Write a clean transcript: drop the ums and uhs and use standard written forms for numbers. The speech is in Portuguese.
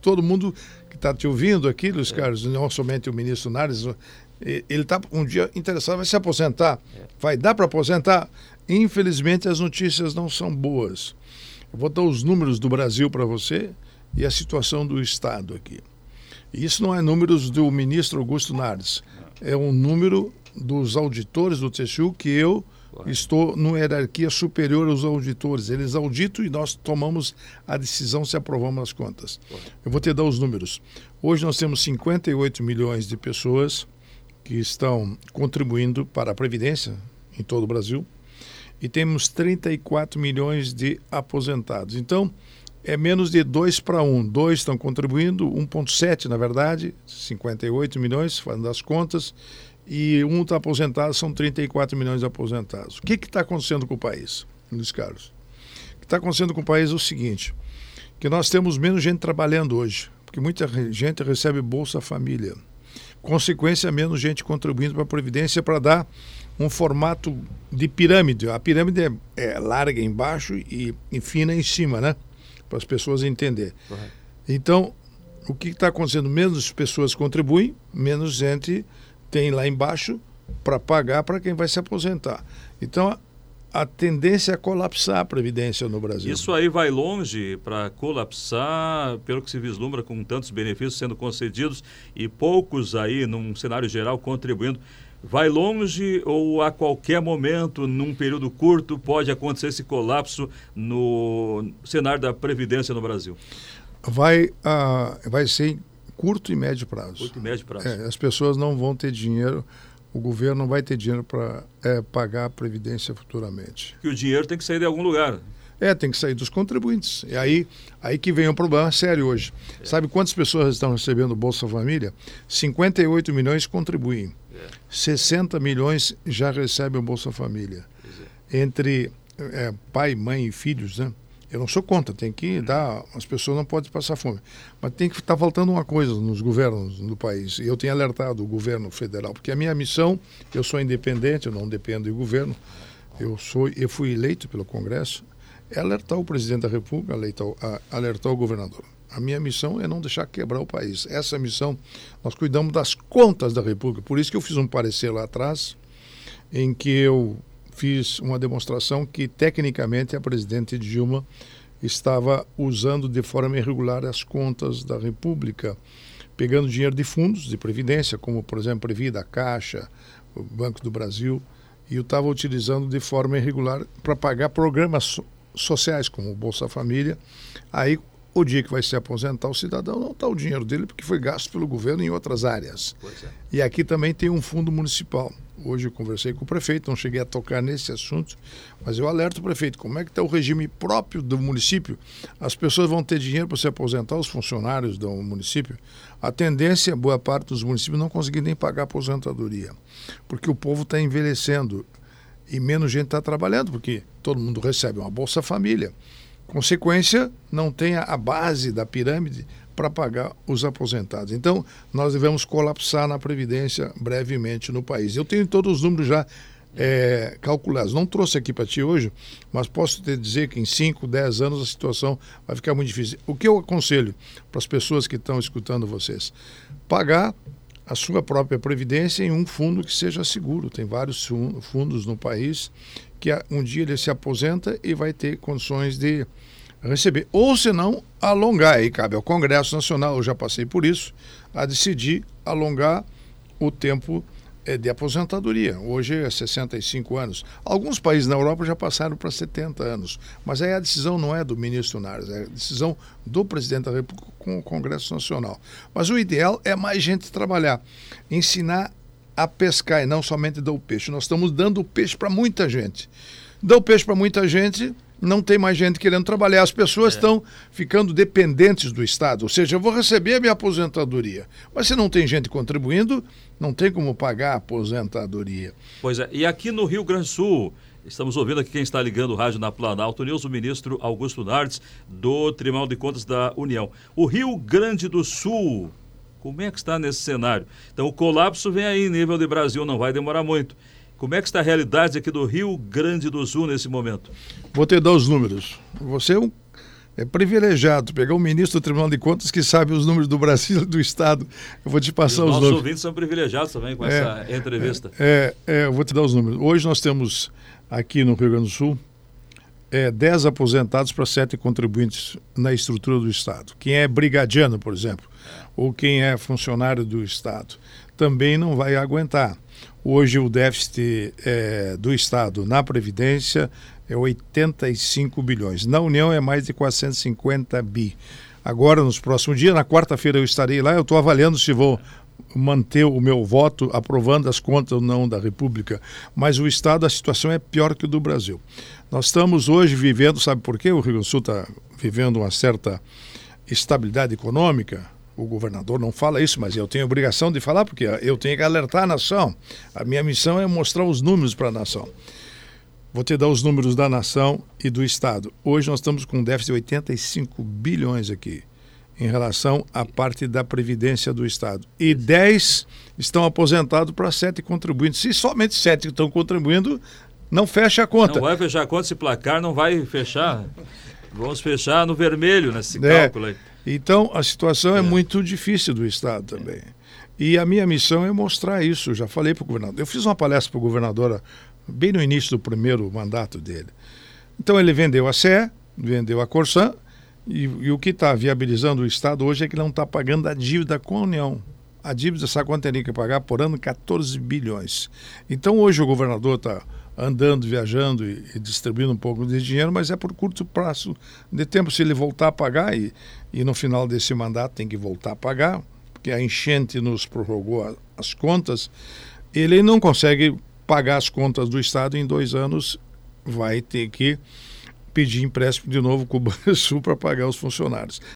todo mundo que está te ouvindo aqui, Luiz Carlos, não somente o ministro Nardes, ele está um dia interessado, vai se aposentar, vai dar para aposentar. Infelizmente as notícias não são boas. Eu vou dar os números do Brasil para você e a situação do Estado aqui. E isso não é números do ministro Augusto Nardes, é um número dos auditores do TCU que eu estou numa hierarquia superior aos auditores. Eles auditam e nós tomamos a decisão se aprovamos as contas. Eu vou te dar os números. Hoje nós temos 58 milhões de pessoas que estão contribuindo para a Previdência em todo o Brasil e temos 34 milhões de aposentados. Então, é menos de 2 para 1. 2 estão contribuindo, 1,7 na verdade, 58 milhões, fazendo as contas, e um está aposentado, são 34 milhões de aposentados. O que está acontecendo com o país, Luiz Carlos? O que está acontecendo com o país é o seguinte, que nós temos menos gente trabalhando hoje, porque muita gente recebe Bolsa Família. Consequência, menos gente contribuindo para a Previdência para dar um formato de pirâmide. A pirâmide é larga embaixo e fina em cima, né? Para as pessoas entenderem. Então, o que está acontecendo? Menos pessoas contribuem, menos gente tem lá embaixo para pagar para quem vai se aposentar. Então, a tendência é colapsar a Previdência no Brasil. Isso aí vai longe para colapsar, pelo que se vislumbra, com tantos benefícios sendo concedidos e poucos aí, num cenário geral, contribuindo. Vai longe ou a qualquer momento, num período curto, pode acontecer esse colapso no cenário da Previdência no Brasil? Vai ser em curto e médio prazo. Curto e médio prazo. As pessoas não vão ter dinheiro, o governo não vai ter dinheiro para pagar a Previdência futuramente. Que o dinheiro tem que sair de algum lugar. Tem que sair dos contribuintes. E aí que vem um problema sério hoje. Sabe quantas pessoas estão recebendo Bolsa Família? 58 milhões contribuem. 60 milhões já recebem o Bolsa Família. Entre pai, mãe e filhos, né? Eu não sou contra, tem que dar, as pessoas não podem passar fome. Mas tem que estar faltando uma coisa nos governos do país. E eu tenho alertado o governo federal, porque a minha missão, eu sou independente, eu não dependo do governo, eu fui eleito pelo Congresso, é alertar o presidente da República, alertar o governador. A minha missão é não deixar quebrar o país. Essa missão, nós cuidamos das contas da República. Por isso que eu fiz um parecer lá atrás, em que eu fiz uma demonstração que, tecnicamente, a presidente Dilma estava usando de forma irregular as contas da República, pegando dinheiro de fundos de previdência, como, por exemplo, Previda, Caixa, o Banco do Brasil, e eu estava utilizando de forma irregular para pagar programas sociais, como o Bolsa Família. Aí, o dia que vai se aposentar, o cidadão não está o dinheiro dele, porque foi gasto pelo governo em outras áreas. E aqui também tem um fundo municipal. Hoje eu conversei com o prefeito, não cheguei a tocar nesse assunto, mas eu alerto o prefeito, como é que está o regime próprio do município? As pessoas vão ter dinheiro para se aposentar, os funcionários do município? A tendência, boa parte dos municípios não conseguir nem pagar a aposentadoria, porque o povo está envelhecendo e menos gente está trabalhando, porque todo mundo recebe uma Bolsa Família. Consequência, não tem a base da pirâmide para pagar os aposentados. Então, nós devemos colapsar na Previdência brevemente no país. Eu tenho todos os números já calculados. Não trouxe aqui para ti hoje, mas posso te dizer que em 5, 10 anos a situação vai ficar muito difícil. O que eu aconselho para as pessoas que estão escutando vocês? Pagar a sua própria Previdência em um fundo que seja seguro. Tem vários fundos no país que um dia ele se aposenta e vai ter condições de receber. Ou, se não, alongar. Aí cabe ao Congresso Nacional, eu já passei por isso, a decidir alongar o tempo de aposentadoria. Hoje é 65 anos. Alguns países na Europa já passaram para 70 anos. Mas aí a decisão não é do ministro Nardes, é a decisão do presidente da República com o Congresso Nacional. Mas o ideal é mais gente trabalhar, ensinar a pescar e não somente dar o peixe. Nós estamos dando o peixe para muita gente. Dar o peixe para muita gente, não tem mais gente querendo trabalhar. As pessoas estão ficando dependentes do Estado. Ou seja, eu vou receber a minha aposentadoria. Mas se não tem gente contribuindo, não tem como pagar a aposentadoria. Pois é. E aqui no Rio Grande do Sul, estamos ouvindo aqui quem está ligando o rádio na Planalto News, o ministro Augusto Nardes, do Tribunal de Contas da União. O Rio Grande do Sul, como é que está nesse cenário? Então, o colapso vem aí, nível de Brasil, não vai demorar muito. Como é que está a realidade aqui do Rio Grande do Sul nesse momento? Vou te dar os números. Você É privilegiado pegar um ministro do Tribunal de Contas que sabe os números do Brasil e do Estado. Eu vou te passar os números. Nossos ouvintes são privilegiados também com essa entrevista. Eu vou te dar os números. Hoje nós temos aqui no Rio Grande do Sul 10 aposentados para 7 contribuintes na estrutura do Estado. Quem é brigadiano, por exemplo, ou quem é funcionário do Estado, também não vai aguentar. Hoje o déficit do Estado na Previdência é 85 bilhões. Na União é mais de 450 bi. Agora, nos próximos dias, na quarta-feira eu estarei lá, eu estou avaliando se vou manter o meu voto aprovando as contas ou não da República. Mas o Estado, a situação é pior que o do Brasil. Nós estamos hoje vivendo, sabe por quê? O Rio Grande do Sul está vivendo uma certa estabilidade econômica. O governador não fala isso, mas eu tenho a obrigação de falar, porque eu tenho que alertar a nação. A minha missão é mostrar os números para a nação. Vou te dar os números da nação e do Estado. Hoje nós estamos com um déficit de 85 bilhões aqui, em relação à parte da Previdência do Estado. E 10 estão aposentados para 7 contribuintes. Se somente 7 estão contribuindo, não fecha a conta. Não vai fechar a conta, esse placar não vai fechar. Vamos fechar no vermelho nesse cálculo aí. Então, a situação é muito difícil do Estado também. E a minha missão é mostrar isso. Eu já falei para o governador. Eu fiz uma palestra para o governador bem no início do primeiro mandato dele. Então, ele vendeu a CE, vendeu a Corsan, e o que está viabilizando o Estado hoje é que não está pagando a dívida com a União. A dívida, sabe quanto teria que pagar por ano? 14 bilhões. Então, hoje o governador está andando, viajando e distribuindo um pouco de dinheiro, mas é por curto prazo de tempo. Se ele voltar a pagar, e no final desse mandato tem que voltar a pagar, porque a enchente nos prorrogou as contas, ele não consegue pagar as contas do Estado em 2 anos, vai ter que pedir empréstimo de novo com o Banrisul para pagar os funcionários.